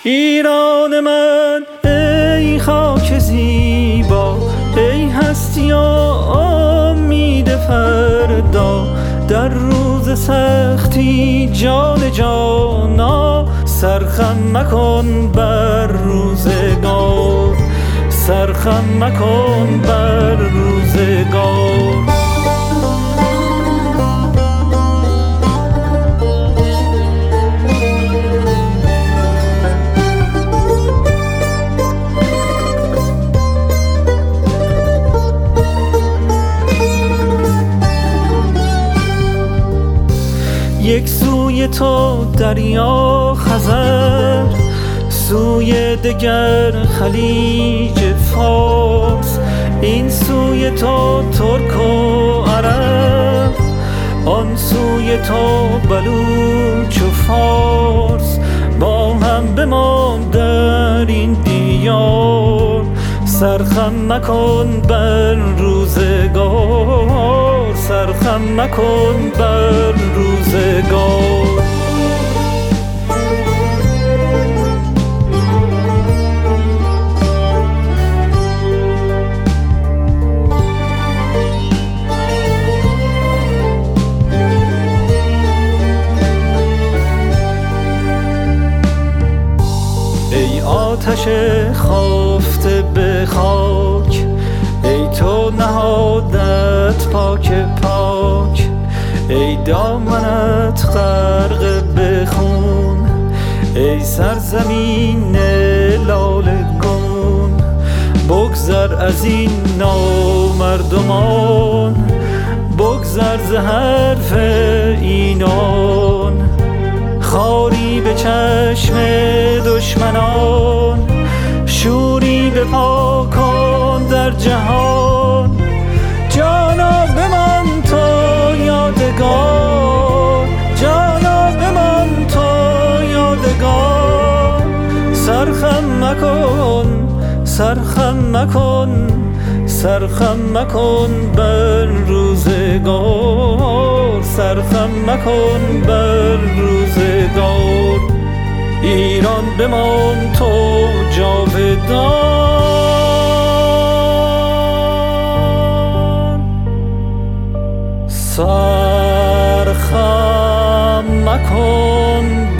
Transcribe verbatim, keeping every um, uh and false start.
ایران من ای خاک زیبا، ای هستی و امید فردا. در روز سختی جان جانا، سرخم مکن بر روزگار، سرخم مکن بر روزگار. یک سوی تو دریا خزر، سوی دگر خلیج فارس. این سوی تو ترک و عرب، آن سوی تو بلوچ و فارس. با هم بمان در این دیار، سرخم مکن بر روزگار، سرخم مکن بر روزگار. ای آتش خفته به خاک، ای تو نهادت پاک پاک. ای دامنت غرق به خون، ای سرزمین لاله گون. بگذر از این نامردمان، بگذر ز حرف اینان. خاری به چشم دشمنان، شوری به پا کن در جهان. جانا بمان تو یادگار، جانا بمان تو یادگار. سرخم مکن، سرخم مکن، سرخم مکن بر روزگار، سرخم مکن بر روزگار. ایران بمان تو جاودان، سرخم مکن